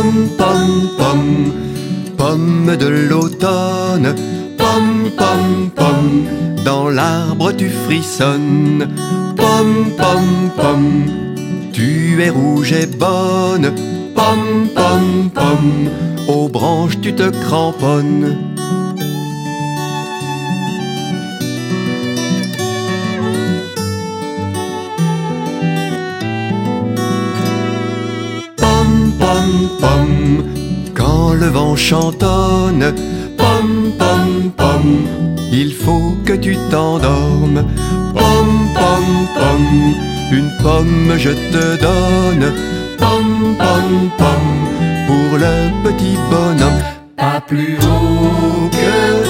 Pom, pom, pom, pomme de l'automne. Pom, pom, pom, dans l'arbre tu frissonnes. Pom, pom, pom, tu es rouge et bonne. Pom, pom, pom, aux branches tu te cramponnes. Pom, pom, pom, quand le vent chantonne. Pom, pom, pom, il faut que tu t'endormes. Pom, pom, pom, une pomme je te donne. Pom, pom, pom, pour le petit bonhomme. Pas plus haut que